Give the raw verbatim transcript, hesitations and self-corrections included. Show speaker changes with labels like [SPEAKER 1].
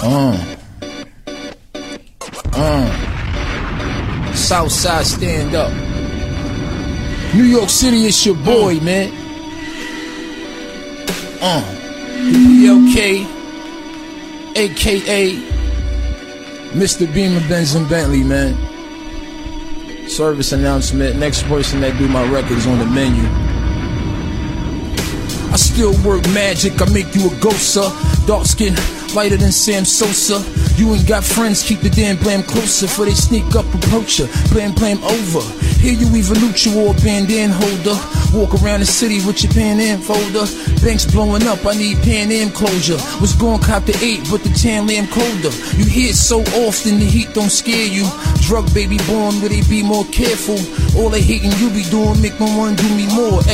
[SPEAKER 1] Uh. Uh. Southside stand up. New York City, it's your boy, uh. man. Uh. The B L K, A K A Mister Beamer, Benz and Bentley, man. Service announcement. Next person that do my records on the menu. I still work magic, I make you a ghost, sir. Dark skin, lighter than Sam Sosa. You ain't got friends, keep the damn blam closer, for they sneak up, approach ya, blam blam over. Here you evolute, you all bandana holder. Walk around the city with your Pan Am folder. Banks blowing up, I need Pan Am closure. Was going cop the eight, but the tan lamb colder. You hear it so often, the heat don't scare you. Drug baby born where they be more careful. All the hating you be doing make me wanna do me more.